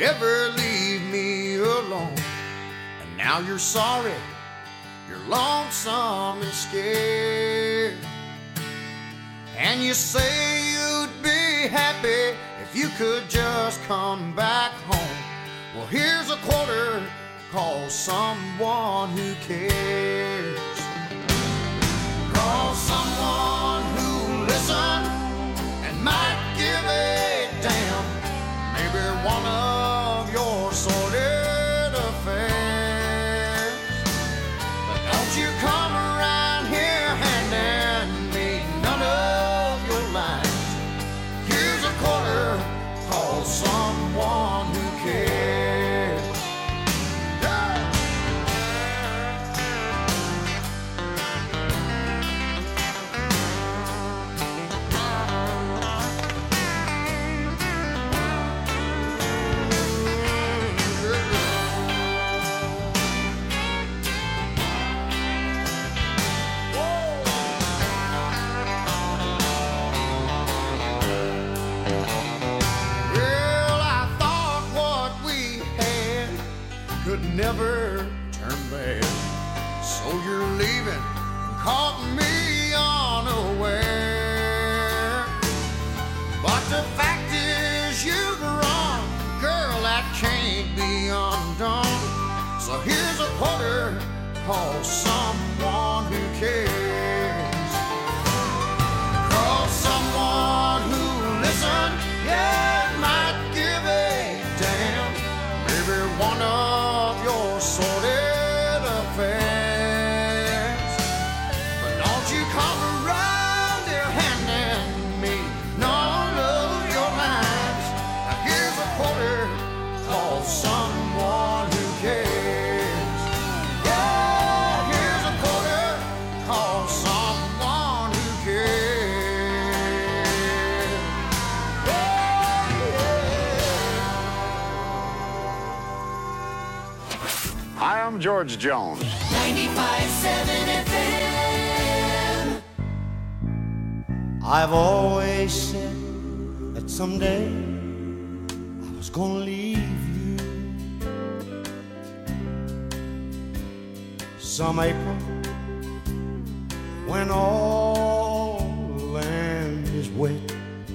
ever leave me alone. And now you're sorry, you're lonesome and scared. And you say you'd be happy if you could just come back home. Well, here's a quarter, call someone who cares. Call someone who'll listen and might give a damn. Maybe one of your sordid affairs. But don't you come around here handing me none of your lines. Here's a quarter, call someone who cares. Never turn bad. So you're leaving and caught me unaware. But the fact is you've run, girl, that can't be undone. So here's a quarter, call someone who cares. Call someone who'll listen, yeah, might give a damn. Maybe one of your sordid affairs. But don't you come around here handing me none of your lines. Now here's a quarter, call someone who cares. Yeah, here's a quarter, call someone who cares. Hi, I'm George Jones. 95.7 FM. I've always said that someday I was gonna leave you. Some April when all the land is wet.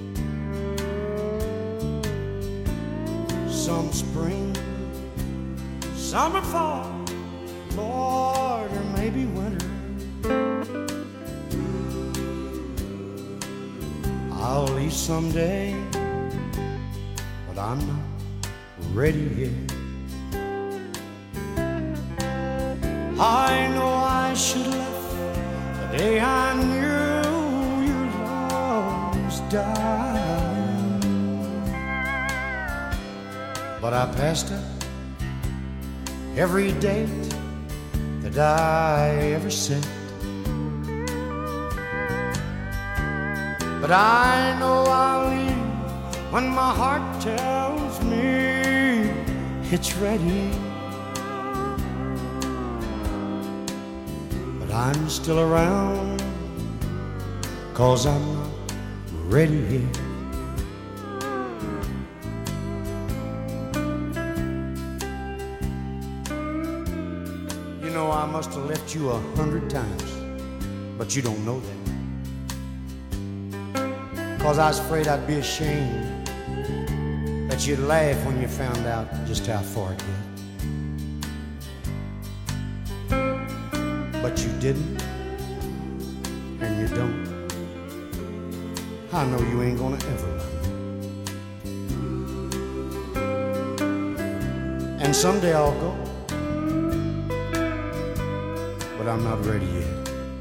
Some spring, summer, fall, Lord, or maybe winter. I'll leave someday, but I'm not ready yet. I know I should have left the day I knew your love was dying, but I passed up every date that I ever set. But I know I'll leave when my heart tells me it's ready. But I'm still around, 'cause I'm not ready yet. You know, I must have left you 100 times, but you don't know that. 'Cause I was afraid I'd be ashamed, that you'd laugh when you found out just how far it went. But you didn't, and you don't. I know you ain't gonna ever love me. And someday I'll go, but I'm not ready yet.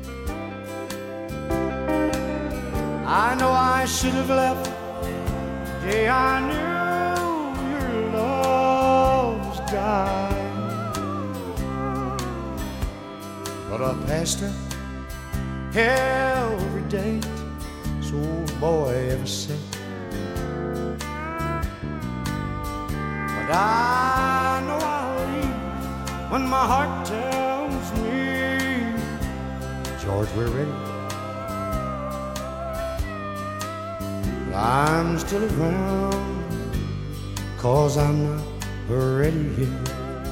I know I should have left the day I knew your love was dying, but I passed her every date this old boy ever said. But I know I'll leave when my heart tells me, George, we're ready. I'm still around, 'cause I'm not ready yet.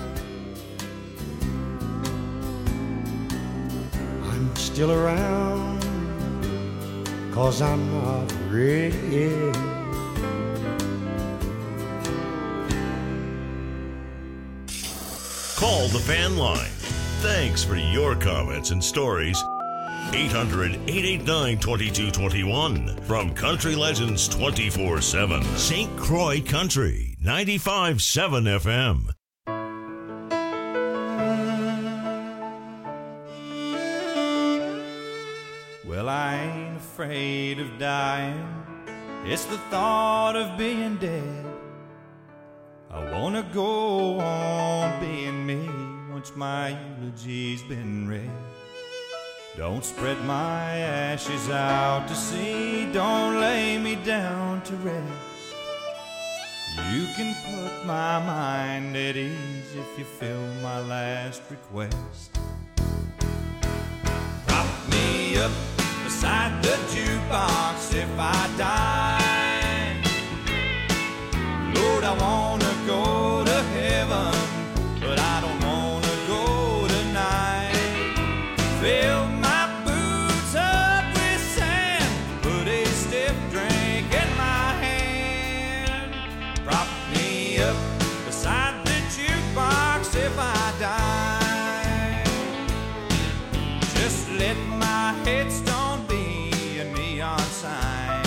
I'm still around, 'cause I'm not ready yet. Call the fan line. Thanks for your comments and stories. 800-889-2221 from Country Legends 24/7. St. Croix Country 95.7 FM. Well, I ain't afraid of dying. It's the thought of being dead. I wanna go on being me once my eulogy's been read. Don't spread my ashes out to sea. Don't lay me down to rest. You can put my mind at ease if you fill my last request. Prop me up beside the jukebox if I die. Lord, I wanna go to heaven, but I don't wanna go tonight. Fill my boots up with sand, put a stiff drink in my hand. Prop me up beside the jukebox if I die. Just let my headstone be a neon sign.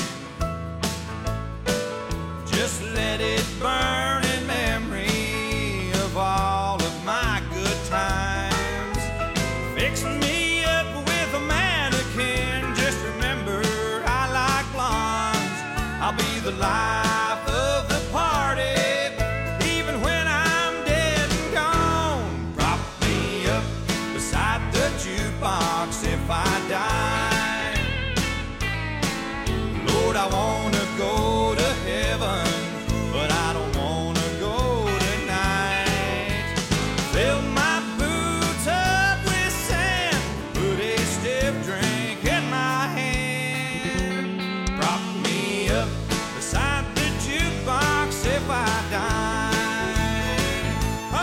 Just let it burn in memory of all of my good times. Fix me up with a mannequin. Just remember I like blondes. I'll be the life of the party, even when I'm dead and gone. Prop me up beside the jukebox if I die. Lord, I wanna go to heaven, but I don't wanna go tonight. Fill my boots up with sand, put a stiff drink in my hand. Prop me up beside the jukebox if I die. Oh!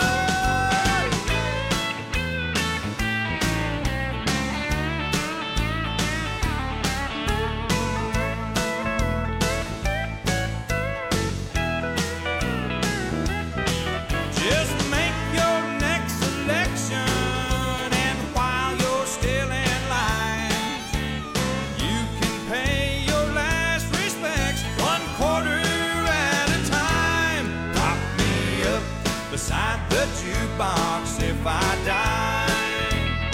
Just make your next selection, and while you're still in line, you can pay your last respects 1/4 at a time. Prop me up beside the jukebox if I die.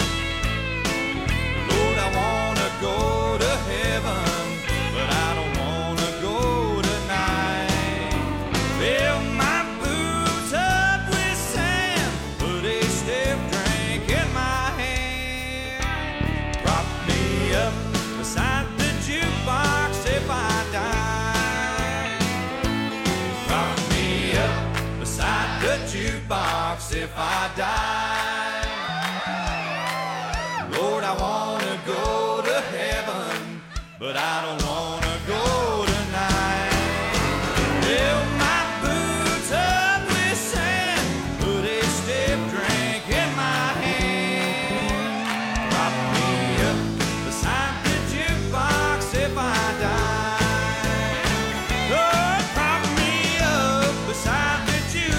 Lord, I wanna go to heaven, but I don't wanna go tonight. Fill my boots up with sand, put a stiff drink in my hand. Prop me up beside the jukebox if I die. Prop me up beside the jukebox if I die. Lord, I wanna go to heaven, but I don't wanna go tonight. Fill my boots up with sand, put a stiff drink in my hand. Prop me up beside the jukebox if I die. Lord, prop me up beside the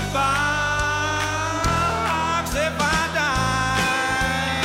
jukebox if I die.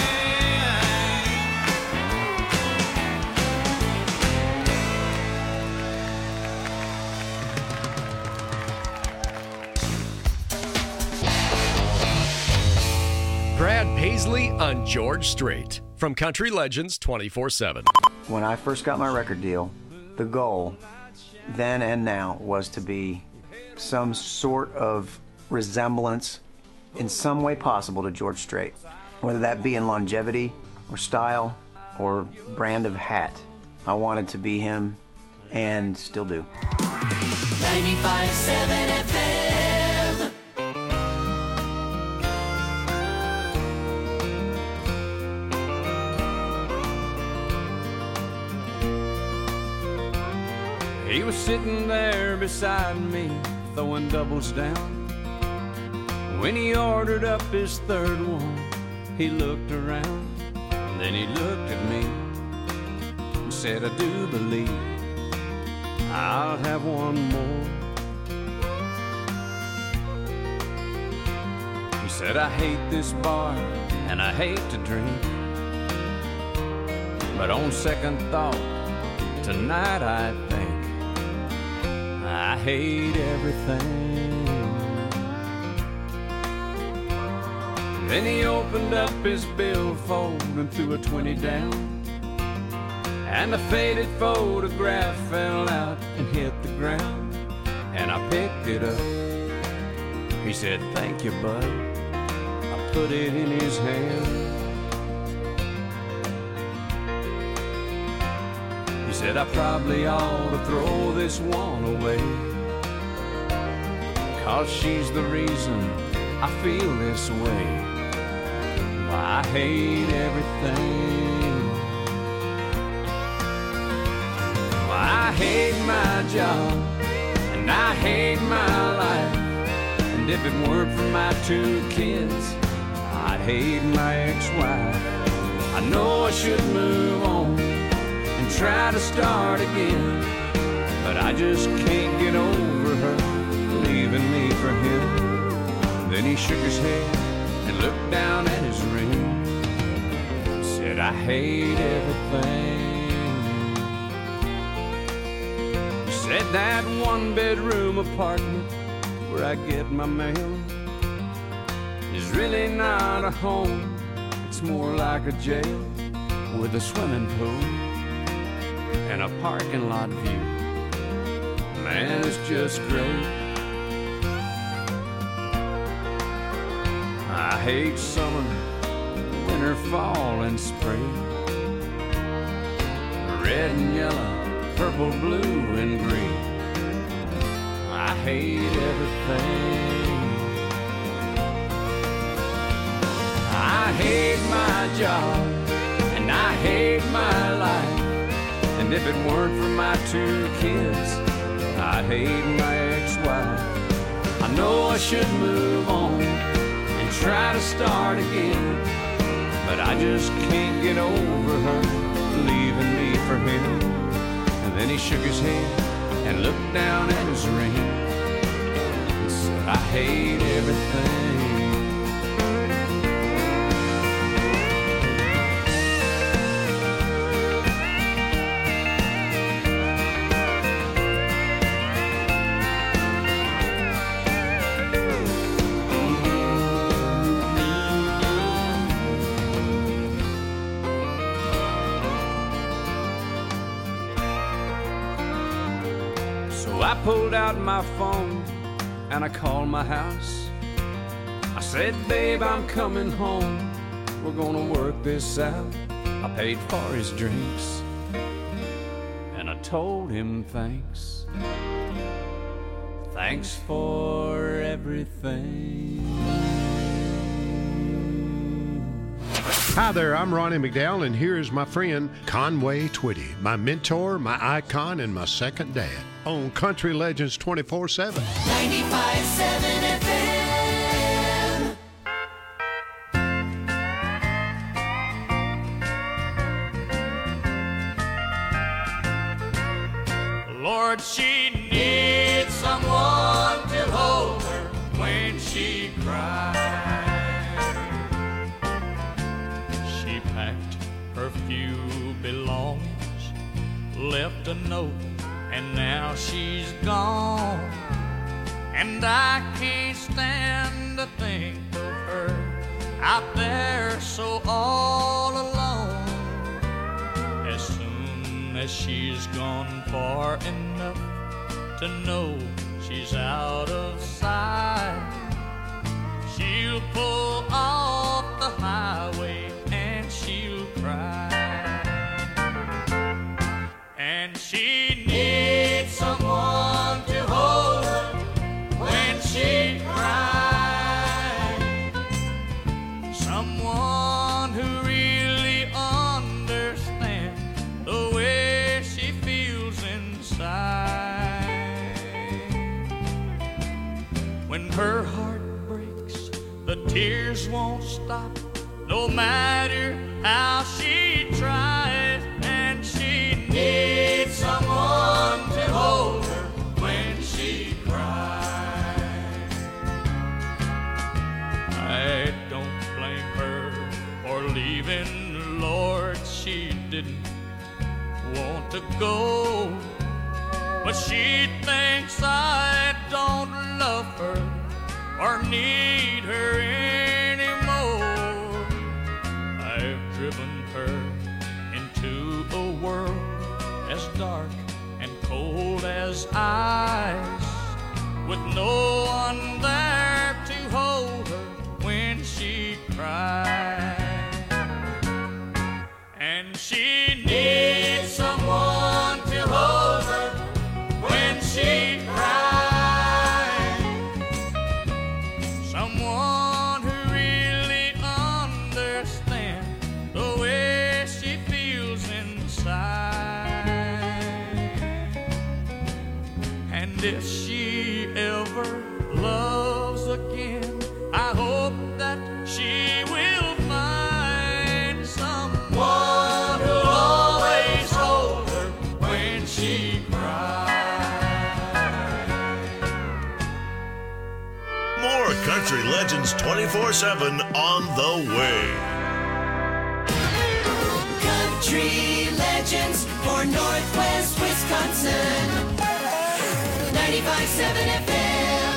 Brad Paisley on George Strait from Country Legends 24/7. When I first got my record deal, the goal then and now was to be some sort of resemblance in some way possible to George Strait, whether that be in longevity or style or brand of hat. I wanted to be him and still do. 95.7 FM. He was sitting there beside me, throwing doubles down. When he ordered up his third one, he looked around, and then he looked at me and said, I do believe I'll have one more. He said, I hate this bar and I hate to drink, but on second thought, tonight I think I hate everything. Then he opened up his billfold and threw a 20 down, and a faded photograph fell out and hit the ground, and I picked it up. He said, thank you, bud. I put it in his hand. He said, I probably ought to throw this one away, 'cause she's the reason I feel this way. I hate everything. I hate my job and I hate my life, and if it weren't for my 2 kids, I'd hate my ex-wife. I know I should move on and try to start again, but I just can't get over her leaving me for him. Then he shook his head and looked down at his ring, said, I hate everything. He said, that 1-bedroom apartment where I get my mail is really not a home, it's more like a jail with a swimming pool and a parking lot view. Man, it's just great. I hate summer, winter, fall, and spring, red and yellow, purple, blue, and green. I hate everything. I hate my job and I hate my life, and if it weren't for my 2 kids, I'd hate my ex-wife. I know I should move on, try to start again, but I just can't get over her leaving me for him. And then he shook his head and looked down at his ring and said, I hate everything. I pulled out my phone and I called my house. I said, babe, I'm coming home. We're gonna work this out. I paid for his drinks and I told him thanks. Thanks for everything. Hi there, I'm Ronnie McDowell, and here is my friend Conway Twitty, my mentor, my icon, and my second dad on Country Legends 24/7. 95.7 FM. Lord, she needs someone to hold her when she cries. She packed her few belongings, left a note, and now she's gone. And I can't stand to think of her out there so all alone. As soon as she's gone far enough to know she's out of sight, she'll pull off the highway and she'll cry. And she needs someone to hold her when she cries. Someone who really understands the way she feels inside. When her heart breaks The tears won't stop, no matter how she tries, and she needs someone to hold her when she cries. I don't blame her for leaving, Lord, she didn't want to go, but she thinks I don't love her or need her anymore. I've driven her into a world as dark and cold as ice, with no one there to hold her when she cries. And she needs someone to hold her when she cries. Someone who really understands the way she feels inside. And if she ever loves again, I hope that she will find someone who'll always hold her when she cries. More Country Legends 24/7 on the way. Country Legends for Northwest Wisconsin. 95.7 FM.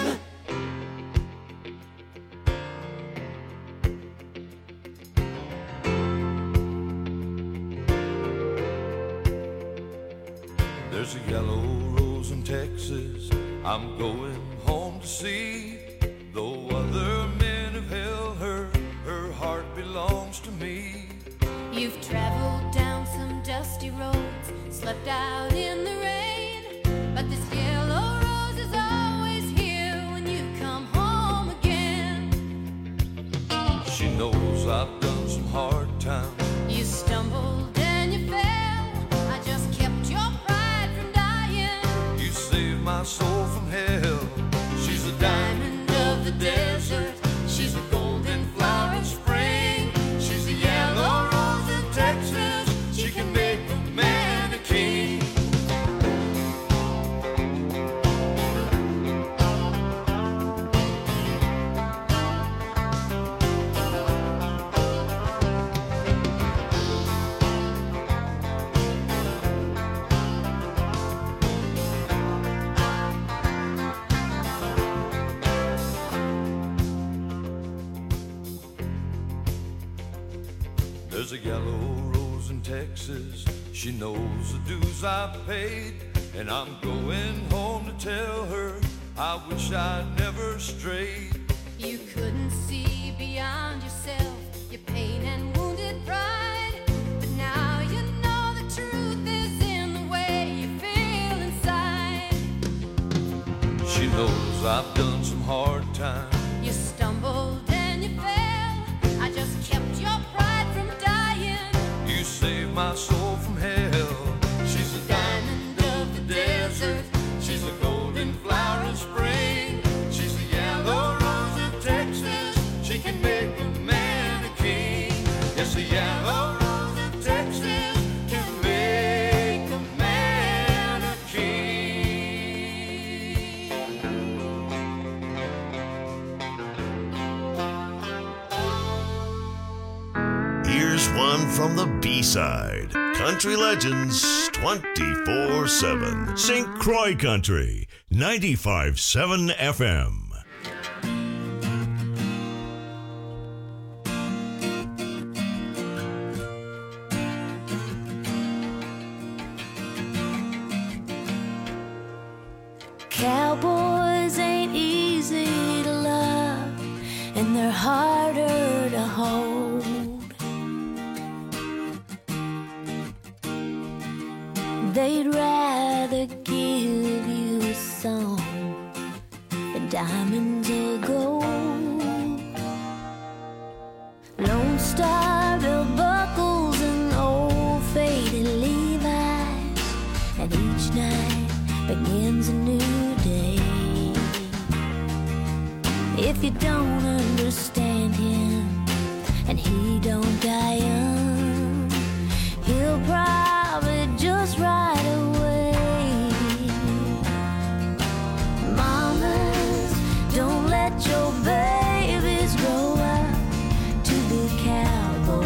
There's a yellow rose in Texas I'm going home to see. Though other men have held her, her heart belongs to me. You've traveled down some dusty roads, slept out in the rain, but this yellow rose is always here when you come home again. She knows I've done some hard times. You stumbled and you fell, I just kept your pride from dying. You saved my soul from hell. She's a diamond of the desert. She's a golden flower in spring. She's a yellow rose of Texas. She can make a man a king. There's a yellow rose in Texas. She knows the dues I've paid, and I'm going home to tell her I wish I'd never strayed. You couldn't see beyond yourself, your pain and wounded pride, but now you know the truth is in the way you feel inside. She knows I've done some hard times. You stumbled and you fell, I just kept your pride from dying. You saved my soul from hell. She's a diamond of the desert. She's a golden flower in spring. She's a yellow rose of Texas. She can make a man a king. Yes, a yellow rose of Texas can make a man a king. Here's one from the B-side. Country Legends 24/7. St. Croix Country 95.7 FM. Cowboys ain't easy to love, and they're harder to hold. They'd rather give you a song than diamonds or gold. Lone Star belt buckles and old faded Levi's, and each night begins a new day. If you don't understand understand him, and he don't die young. He'll probably just ride away. Mamas, don't let your babies grow up to be cowboys.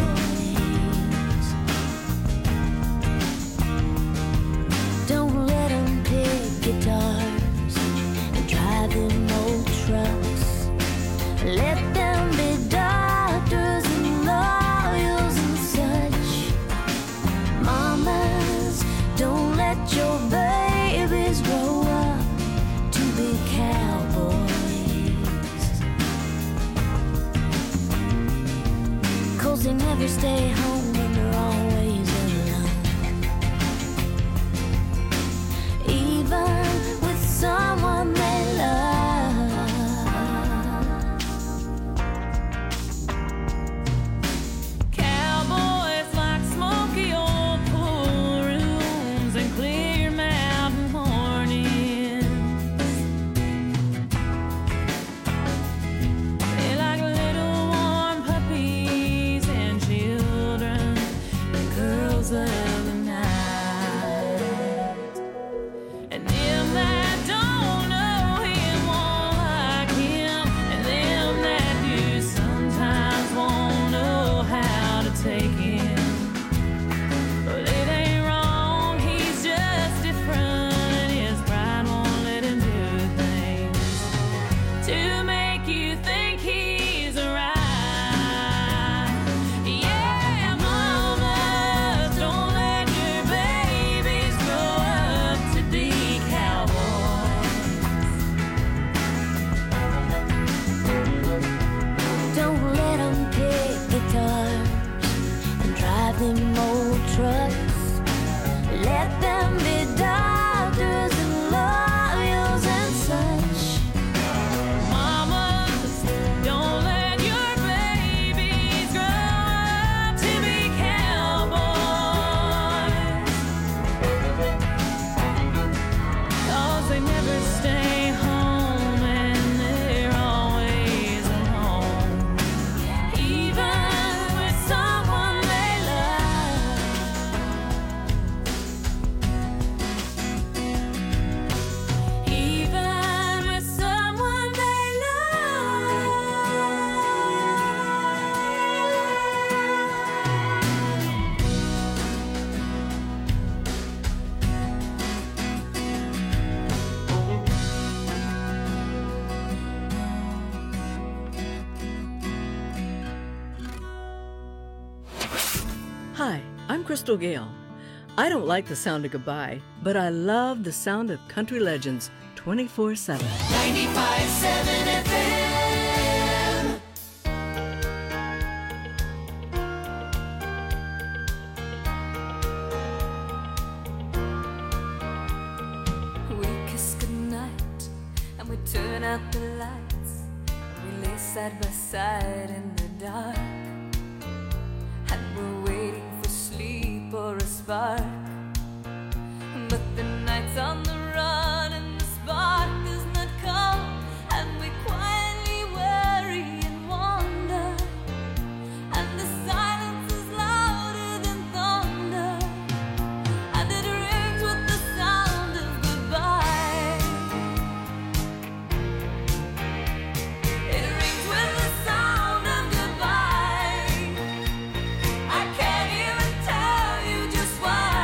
Don't let them pick guitars and drive them old trucks. Let them be doctors and lawyers and such. Mamas, don't let your babies grow up to be cowboys. 'Cause they never stay home and they're always alone. Even with someone they love. Cowboys like smoky old pool rooms and clear mountain mornings. They like little warm puppies and children, the girls of the night. And them that don't know him won't like him, and them that do sometimes won't know how to take him. But it ain't wrong, he's just different. His pride won't let him do things to make you think he's right. Yeah, mamas, don't let your babies grow up to be cowboys. Don't let them pick guitars and drive them old trucks. Let them be doctors and lawyers and such. Mamas, don't let your babies grow up to be cowboys. 'Cause they never stay home and they're always alone. Even with someone they love. Even with someone they Hi, I'm Crystal Gale. I don't like the sound of goodbye, but I love the sound of country legends 24/7. 95.7 FM. We kiss goodnight and we turn out the lights. We lay side by side in the dark, and we're waiting for sleep or a spark. But the night's on the run and the spark does not come, and we quietly worry and wonder, and the silence is louder than thunder, and it rings with the sound of goodbye. It rings with the sound of goodbye. I can't even tell you just why.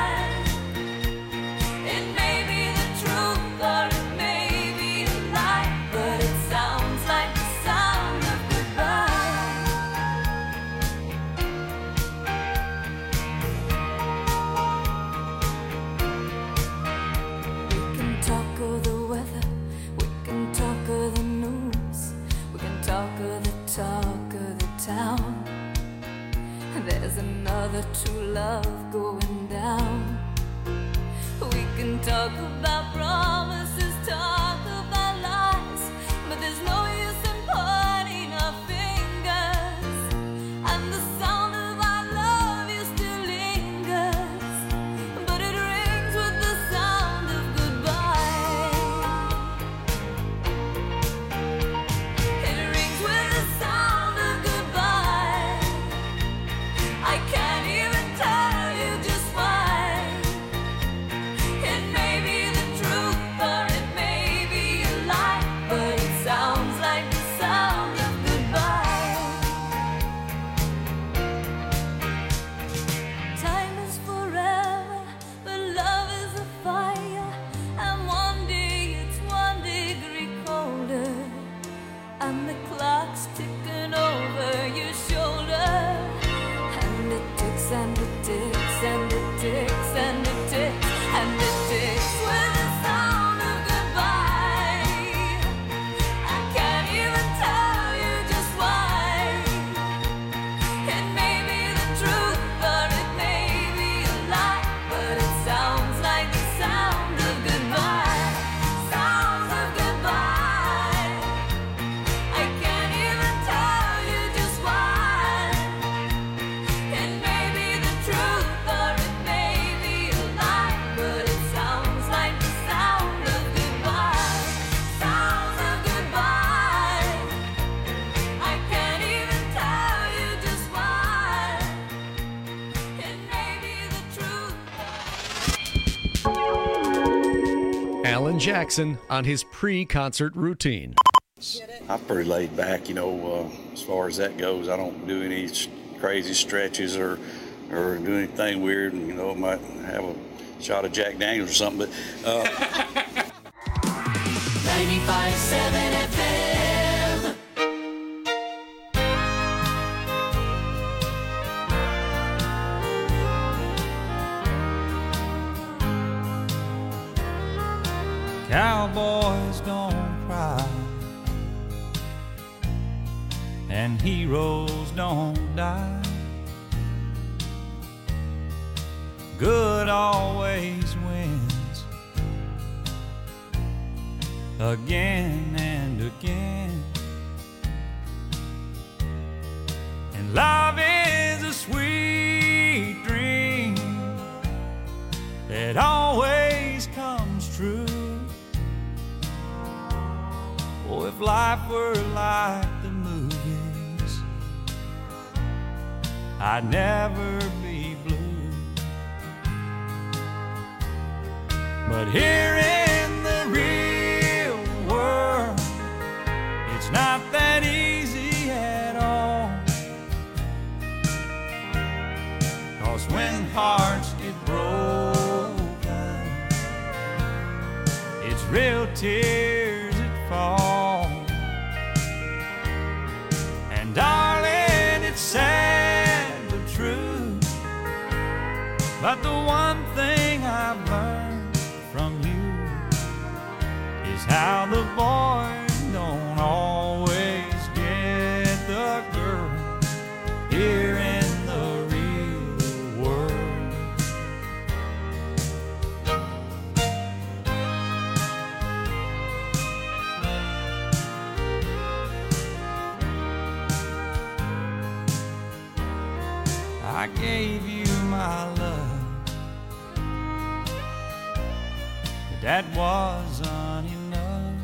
It may be the truth or it may be a lie, but it sounds like the sound of goodbye. We can talk of the weather, we can talk of the news, we can talk of the talk of the town. There's another true love going down. We can talk about promises, talk about lies, but there's no use in pointing our fingers, and the sound of I love you still lingers, but it rings with the sound of goodbye. It rings with the sound Jackson on his pre-concert routine. I'm pretty laid back, as far as that goes. I don't do any crazy stretches or do anything weird. And, I might have a shot of Jack Daniels or something. But 95.7 FM. Cowboys don't cry, and heroes don't die. Good always wins, again and again. And love is a sweet dream that always comes true. Oh, if life were like the movies, I'd never be blue. But here in the real world, it's not that easy at all. 'Cause when hearts get broken, it's real tears that fall. And darling, it's sad but true. But the one thing I've learned from you is how the boy don't always get the girl here in the real world. I gave you my love, but that wasn't enough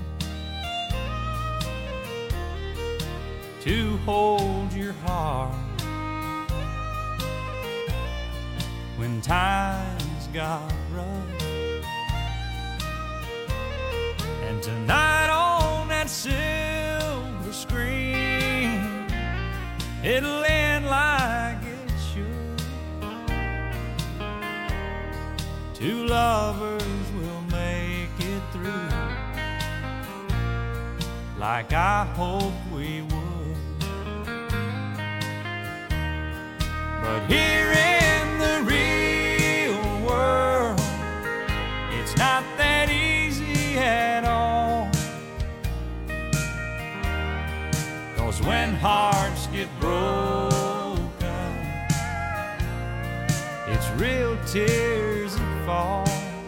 to hold your heart when times got rough. And tonight on that silver screen, it'll end like it should. Two lovers will make it through, like I hoped we would. But here in the real world, it's not that easy at all. 'Cause when hearts get broken, it's real tears that fall.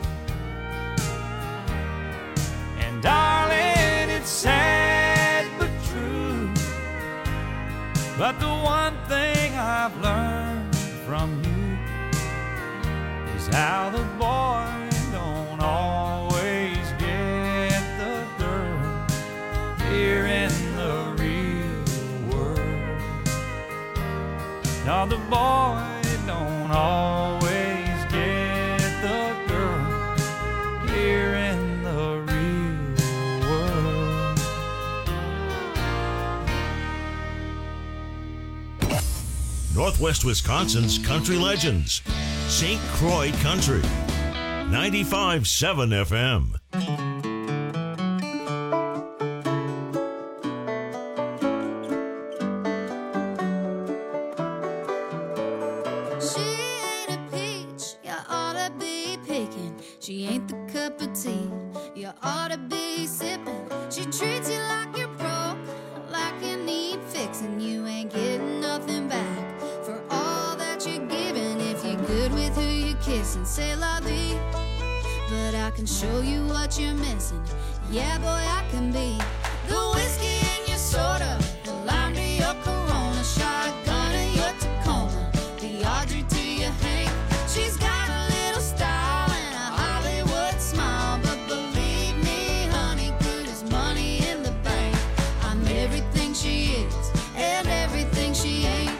And darling, it's sad but true. But the one thing I've learned from you is how the boy don't always get the girl here in the real world. Now the boy don't always get the girl here in the real world. Northwest Wisconsin's Country Legends, St. Croix Country, 95.7 FM. She ain't a peach, you oughta be picking. She ain't the cup of tea, you oughta be sipping. She treats you like you're broke, like you need fixing. You ain't getting nothing back for all that you're giving. If you're good with who you're kissing, say la vie. But I can show you what you're missing. Yeah, boy, I can be the whiskey in your soda, the lime to your Corona, shotgun in your Tacoma, the Audrey to your Hank. She's got a little style and a Hollywood smile, but believe me, honey, good as money in the bank. I'm everything she is and everything she ain't.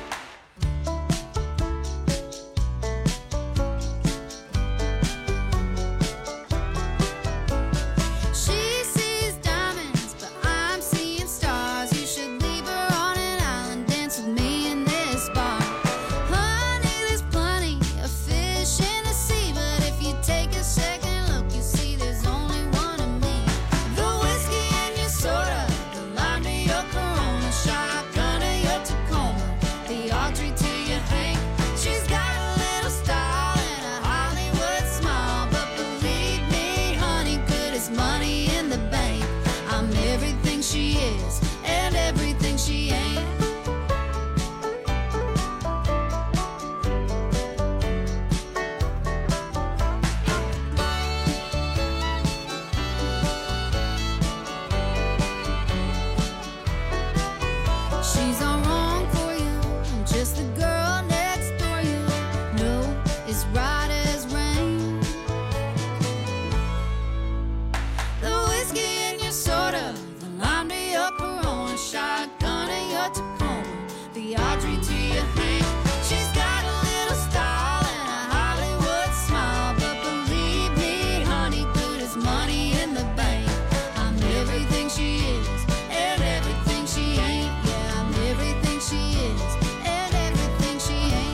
up her own shotgun in your Tacoma, the Audrey to your hand. She's got a little style and a Hollywood smile, but believe me, honey, good as money in the bank. I'm everything she is and everything she ain't. Yeah, I'm everything she is and everything she ain't.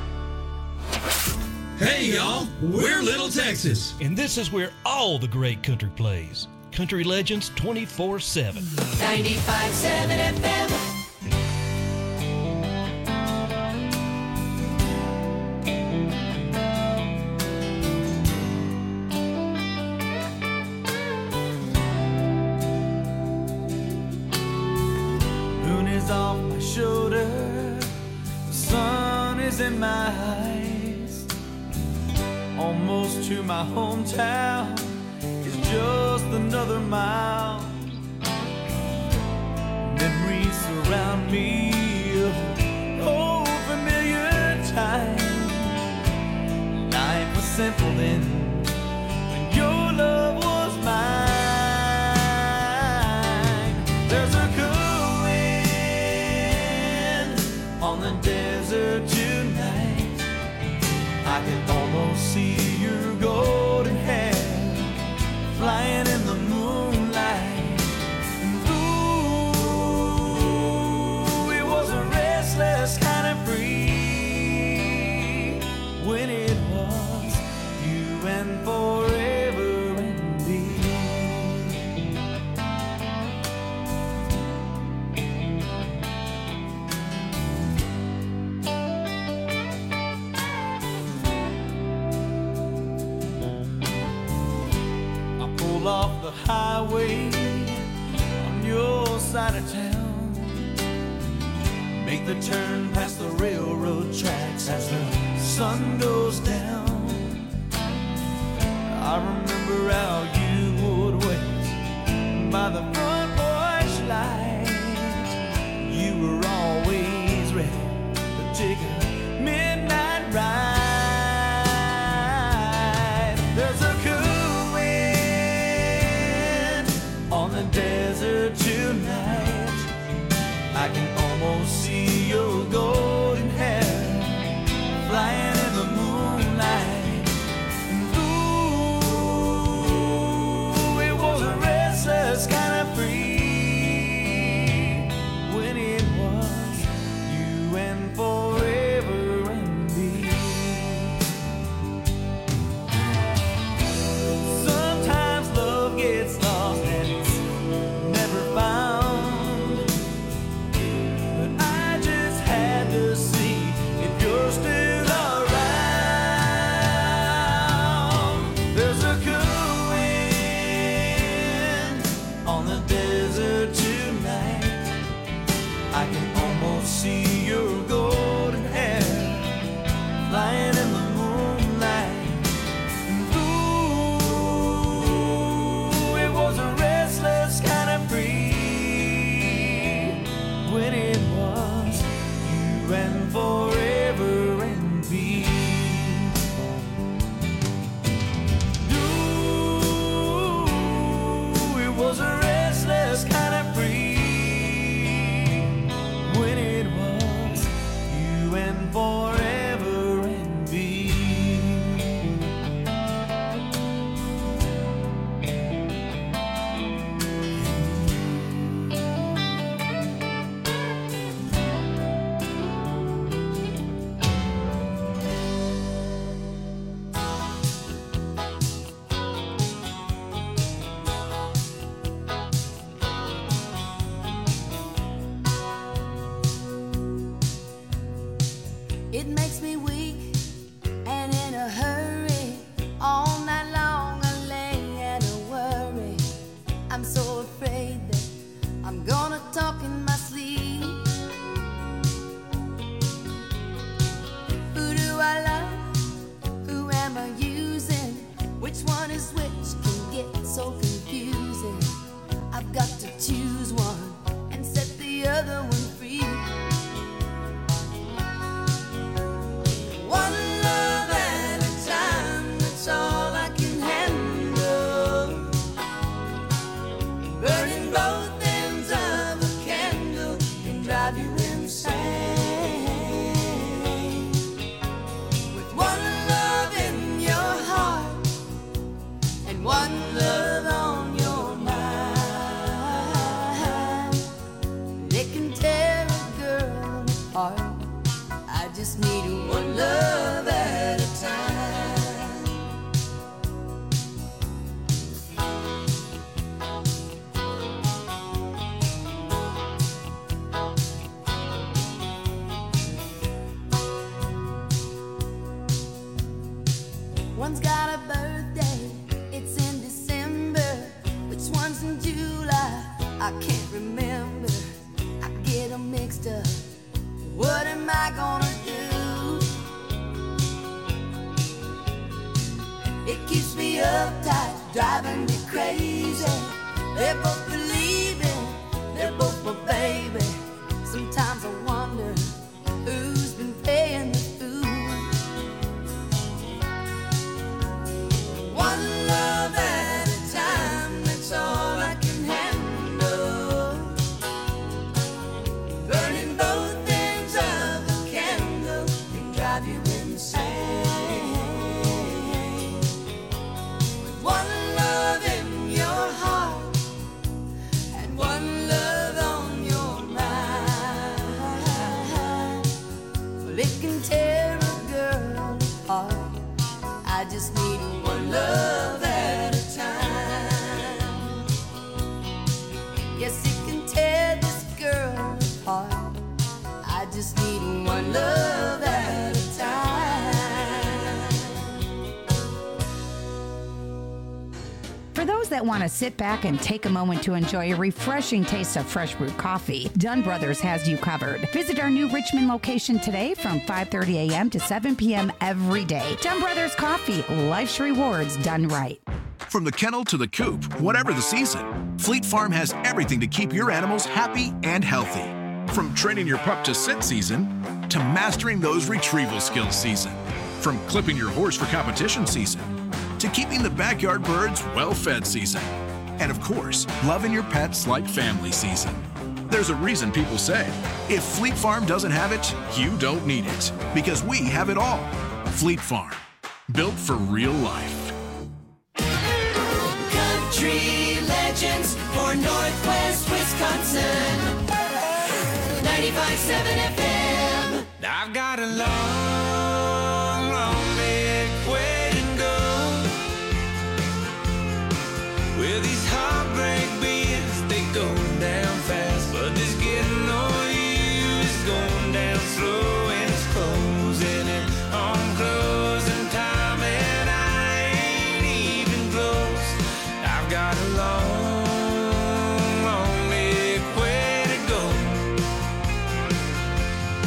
Hey y'all, we're Little Texas. And this is where all the great country plays. Country Legends 24/7. 95.7 FM. Moon is off my shoulder, the sun is in my eyes. Almost to my hometown is just another mile. Memories surround me of old familiar time. Life was simple then, when your love was mine. There's a cool wind on the desert tonight. I can almost see your golden hair flying in the moonlight. And ooh, it was a restless kind of free when it was you and forever and me. Off the highway on your side of town, make the turn past the railroad tracks as the sun goes down. I remember how you would wait by the front porch light. You were always ready to take a midnight ride. There's a on the desert tonight. I can almost see your golden hair flying in the moonlight. And ooh, it was a restless kind of free when it was you and forever and me. Sometimes love gets lost and it's never found, but I just had to see if you're still around. There's a cool wind on the desert tonight. I can almost see your golden hair flying in the moonlight. And ooh, it was a restless kind of free when it was you and forever and me. Ooh, it was a restless kind of free when it was you and forever and me. It makes me weak and in a hurry. All night long I lay and I worry. I'm so afraid that I'm gonna talk in my sleep. Who do I love? Who am I using? Which one is which can get so confusing. I've got to choose one and set the other one free. One love at a time, that's all I can handle. Burning both ends of drive you insane. With one love in your heart and one love on your mind, they can tear a girl apart. I just need one love at a time. One's got a birthday, it's in December. Which one's in July? I can't remember. I get them mixed up. What am I gonna do? It keeps me uptight, driving me crazy. They're both believing, they're both my baby. Sometimes I wonder who's been paying the food. One love at a time, that's all I can handle. Burning both ends of a candle can drive you insane. With one love in your heart and one love on your mind, well, it can tear a girl apart. I just need one love at a time. Yes, it can tear this girl apart. I just need one love at a time. For those that want to sit back and take a moment to enjoy a refreshing taste of fresh brewed coffee, Dunn Brothers has you covered. Visit our new Richmond location today from 5:30 a.m. to 7 p.m. every day. Dunn Brothers Coffee, life's rewards done right. From the kennel to the coop, whatever the season, Fleet Farm has everything to keep your animals happy and healthy. From training your pup to sit season, to mastering those retrieval skills season. From clipping your horse for competition season, to keeping the backyard birds well-fed season. And of course, loving your pets like family season. There's a reason people say, if Fleet Farm doesn't have it, you don't need it. Because we have it all. Fleet Farm, built for real life. Country legends for Northwest Wisconsin. 95.7 FM. I've got a long, long big way to go. Well, these heartbreak beats, they go down fast, but this getting on you is going down slow, and it's closing in on closing time, and I ain't even close. I've got a long, long big way to go.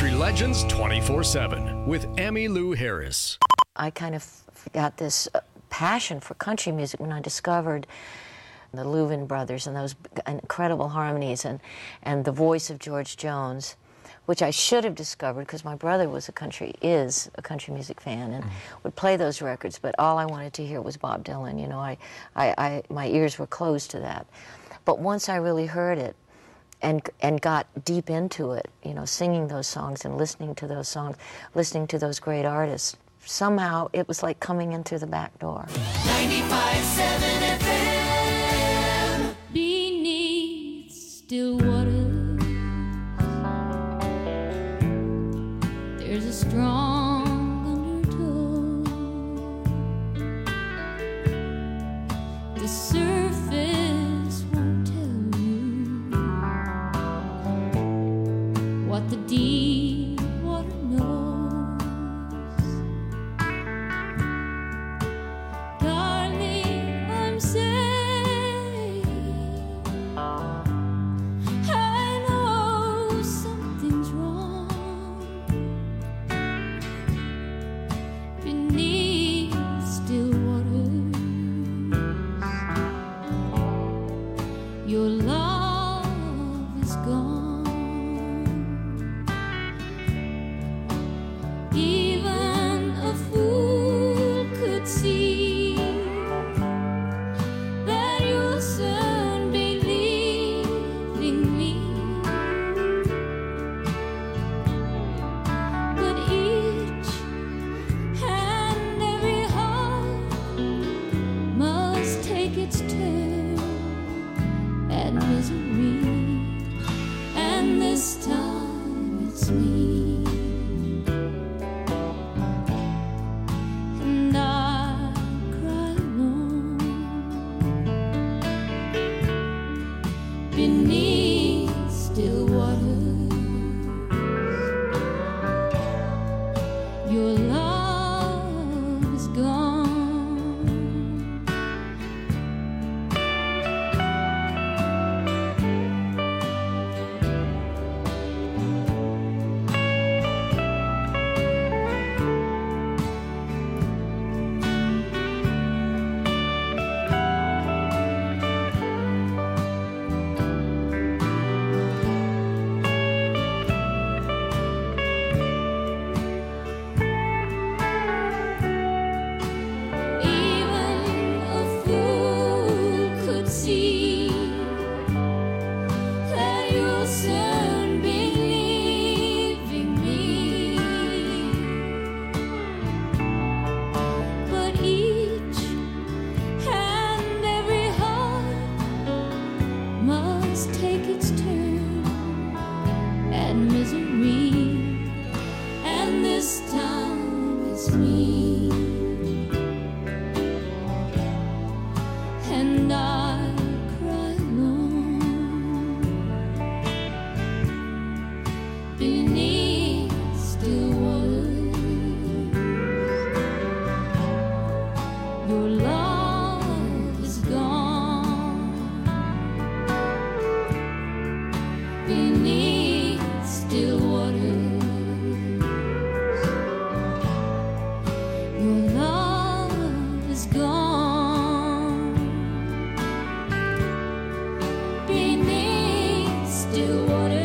Country Legends 24/7 with Emmylou Harris. I kind of got this passion for country music when I discovered the Louvin brothers and those incredible harmonies and the voice of George Jones, which I should have discovered because my brother is a country music fan and would play those records, but all I wanted to hear was Bob Dylan. You know, my ears were closed to that. But once I really heard it and got deep into it, you know, singing those songs and listening to those songs, listening to those great artists, somehow it was like coming in through the back door. 95.7 FM. Beneath still water, there's a strong undertow. The surface won't tell you what the deep water knows. Darling, I'm saying I know something's wrong beneath still waters. Your love is gone. Even a fool could see that you'll soon be leaving me. But each and every heart must take its turn at misery, and this time it's me. And I cry alone beneath still waters. Your love is gone. Even a fool could see that you'll soon be leaving me. But each and every heart must take its turn at misery, and this time it's me. And I cry alone beneath still waters. Your love is gone beneath still waters. Your love is gone beneath still waters.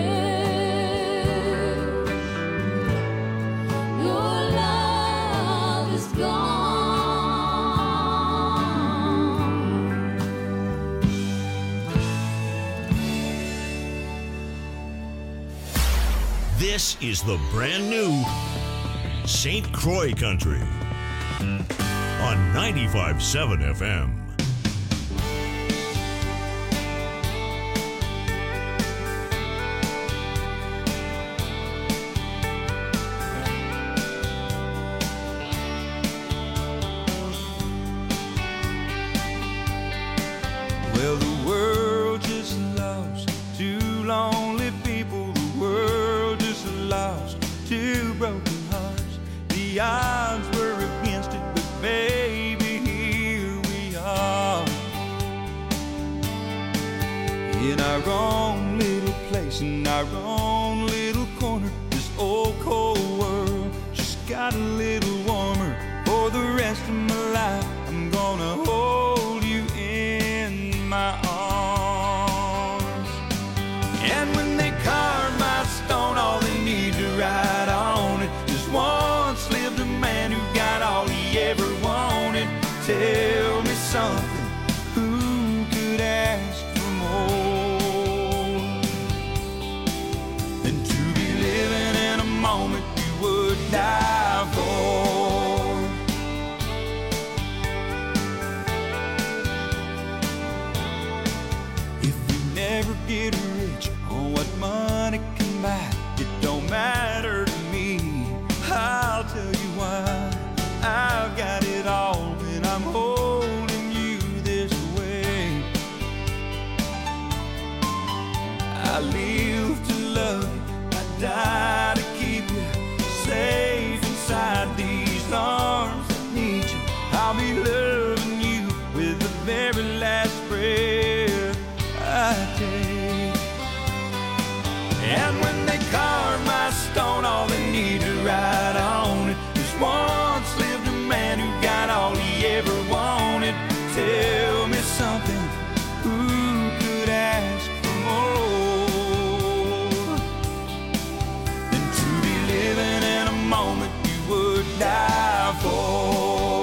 Your love is gone. This is the brand new St. Croix Country on 95.7 FM. Well, the world just lost two lonely people. The world just lost two broken hearts. The odds were against it, but baby, here we are. In our own little place, in our own little corner, just old cold world just got a little warmer. For the rest of my life, I'm gonna hold you in my arms. And when they carve my stone, all they need to write on it is once lived a man who got all he ever wanted. Tell me something, who could ask for more than to be living in a moment you would die for? If you never get rich on what money can buy, it don't matter to me. I'll tell you why. I've got it all when I'm holding you this way. I live to love you, I die to keep you safe inside these arms that need you. I'll be loving you with the very last breath I take. And when they carve my stone, all they need to write on it is once lived a man who got all he ever wanted. Tell me something, who could ask for more than to be living in a moment you would die for?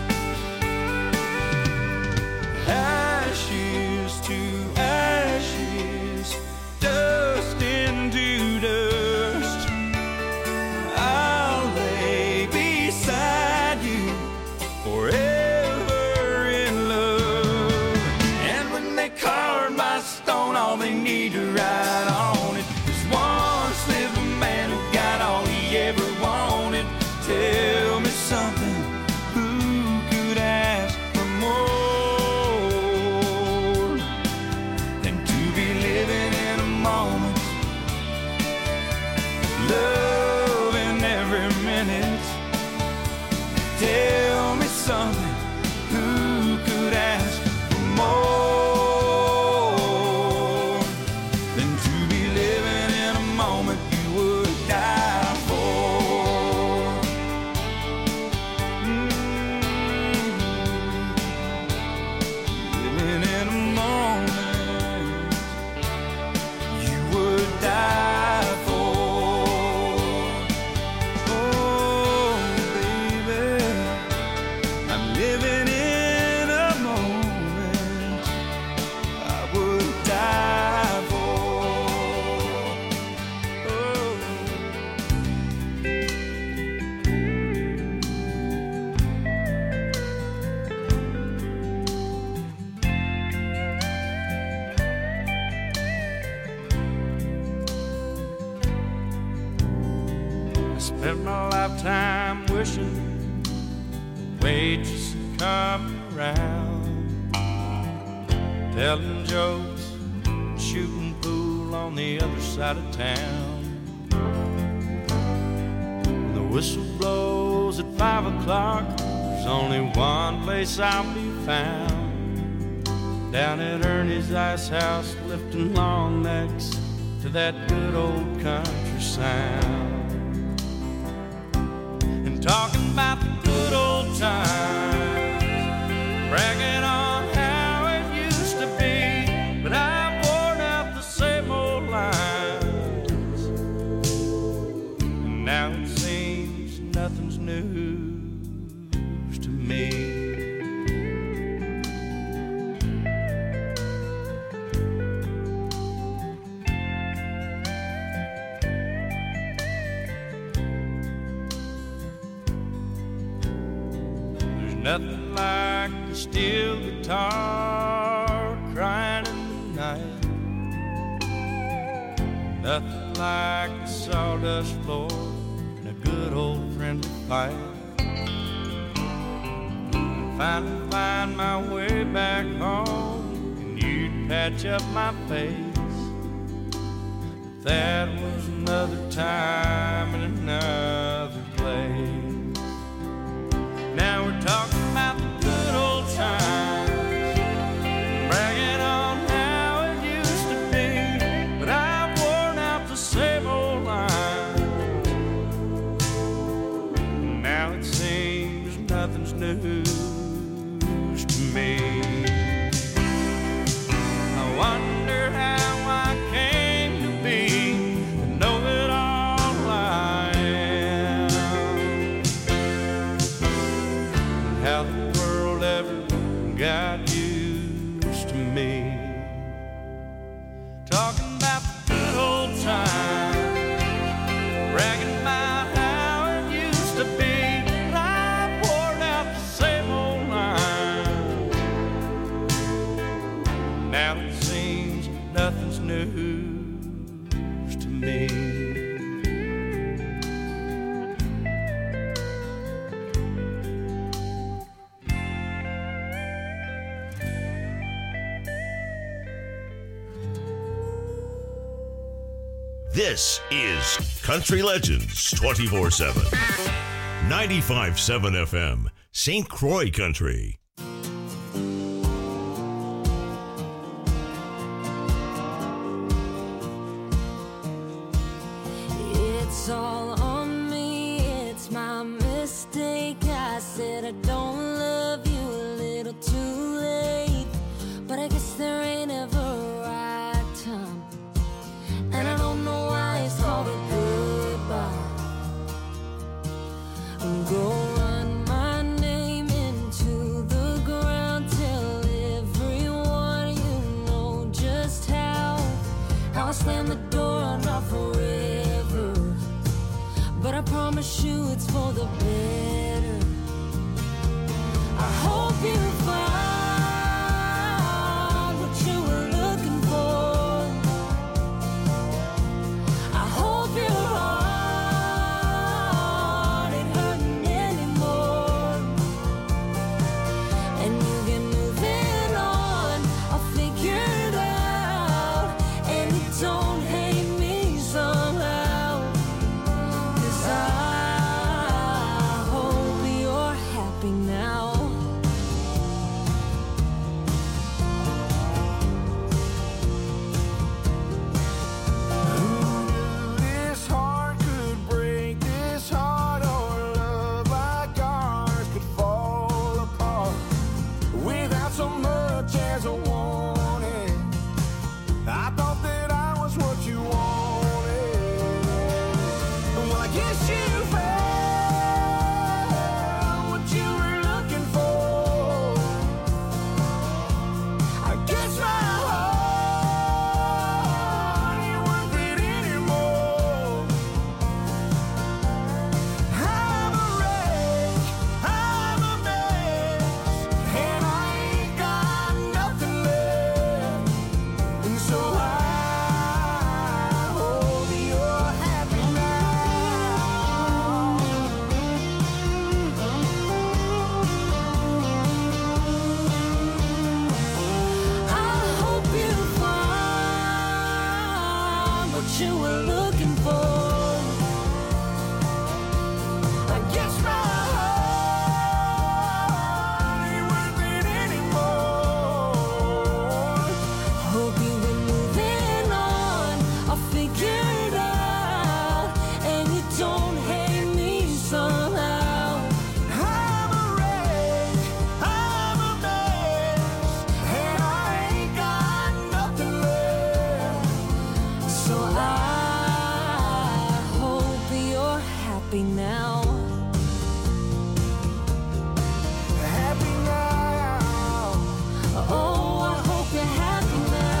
Ashes to ashes, dust into dust, I'll lay beside you forever in love. And when they carve my stone, all they need to write on it is once lived a man who got all he ever wanted. Tell me something, who could ask for more than to be living in a moment, loving every minute? Tell me something, who could ask for more than to be living in a moment you would die for? Living in a moment you would die for. Oh, baby, I'm living in a moment I would die for. I spent my lifetime wishing the waitress would come around, telling jokes, shooting pool on the other side of town. When the whistle blows at 5 o'clock, there's only one place I'll be found, down at Ernie's Ice House, lifting long necks to that good old country sound, and talking about the good old times, bragging on how it used to be. But I've worn out the same old lines, and now it seems nothing's news to me. Nothing like a steel guitar crying in the night, nothing like the sawdust floor and a good old friendly fight. And finally find my way back home, and you'd patch up my face. But that was another time and another place. Now we're talking about the good old times, bragging on how it used to be. But I've worn out the same old lines, talking about the good old times, bragging about how it used to be. But I poured out the same old line. Now it seems nothing's news to me. This is Country Legends 24/7. 95.7 FM, St. Croix Country. It's all on me, it's my mistake. I said I don't love you a little too late, but I guess there ain't ever a right time, and I don't know why it's called a goodbye. Go run my name into the ground, tell everyone you know just how I slam the door on our forever, but I promise you it's for the better. I hope you find what you were looking for. I hope your heart ain't hurting anymore, and you get moving on. I'll figure it out, and you don't hate me somehow, 'cause I hope you're happy now. This heart could break, this heart or love like ours could fall apart without so much as a warning. I thought that I was what you wanted. Well, I guess you found what you were looking for. I guess my heart ain't worth it anymore. I'm a wreck, I'm a mess, and I ain't got nothing left. And so I hope you're happy now. I hope you find what you were looking for. I guess my heart ain't worth it anymore. Hope you've been moving on. I'll figure it out, and you don't hate me somehow. I'm a wreck, I'm a mess, and I ain't got nothing left. So I hope you're happy now. Happy now. Oh, I hope you're happy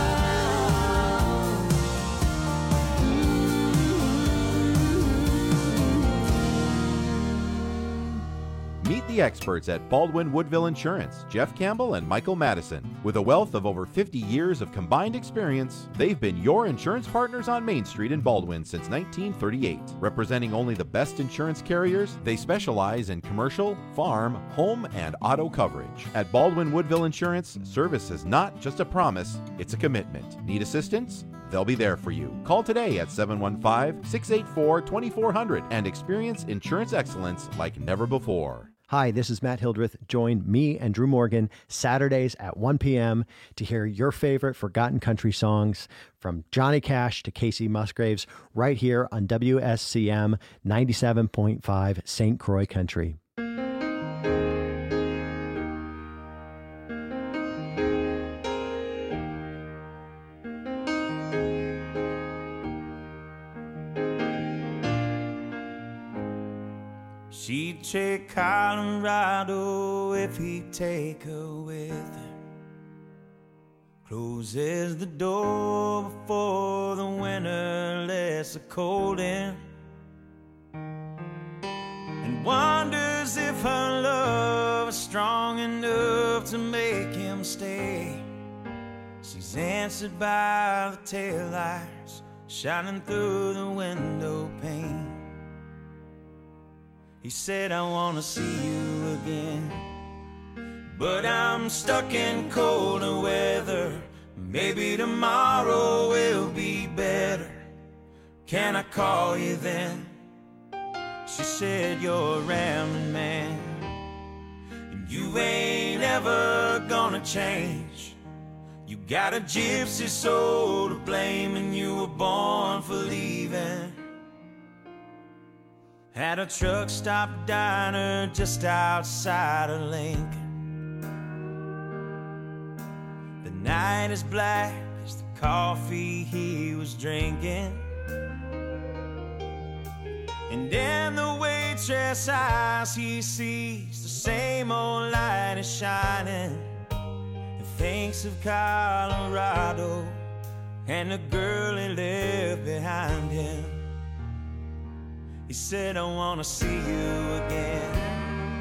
Meet the experts at Baldwin Woodville Insurance, Jeff Campbell and Michael Madison. With a wealth of over 50 years of combined experience, they've been your insurance partners on Main Street in Baldwin since 1938. Representing only the best insurance carriers, they specialize in commercial, farm, home, and auto coverage. At Baldwin Woodville Insurance, service is not just a promise, it's a commitment. Need assistance? They'll be there for you. Call today at 715-684-2400 and experience insurance excellence like never before. Hi, this is Matt Hildreth. Join me and Drew Morgan Saturdays at 1 p.m. to hear your favorite forgotten country songs from Johnny Cash to Casey Musgraves right here on WSCM 97.5 St. Croix Country. She'd take Colorado if he'd take her with him. Closes the door before lets the cold in, and wonders if her love is strong enough to make him stay. She's answered by the taillights shining through the window pane. He said, I wanna see you again, but I'm stuck in colder weather. Maybe tomorrow will be better. Can I call you then? She said, you're a rambling man, and you ain't ever gonna change. You got a gypsy soul to blame, and you were born for leaving. At a truck stop diner just outside of Lincoln. The night is black as the coffee he was drinking, and in the waitress' eyes he sees the same old light is shining, and thinks of Colorado and the girl he left behind him. He said, I wanna see you again,